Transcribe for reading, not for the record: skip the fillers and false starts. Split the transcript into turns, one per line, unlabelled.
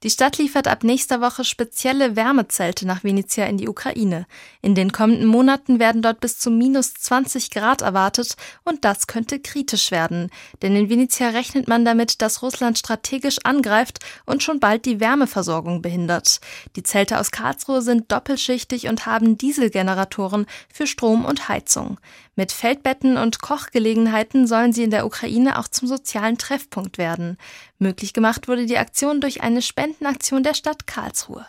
Die Stadt liefert ab nächster Woche spezielle Wärmezelte nach Venezia in die Ukraine. In den kommenden Monaten werden dort bis zu -20 Grad erwartet und das könnte kritisch werden. Denn in Venezia rechnet man damit, dass Russland strategisch angreift und schon bald die Wärmeversorgung behindert. Die Zelte aus Karlsruhe sind doppelschichtig und haben Dieselgeneratoren für Strom und Heizung. Mit Feldbetten und Kochgelegenheiten sollen sie in der Ukraine auch zum sozialen Treffpunkt werden. Möglich gemacht wurde die Aktion durch eine Spendenaktion der Stadt Karlsruhe.